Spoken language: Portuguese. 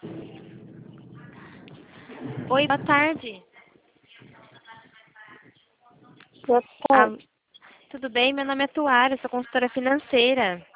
Oi, boa tarde. Boa Ah, tarde. tudo bem? Meu nome é Tuara, sou consultora financeira.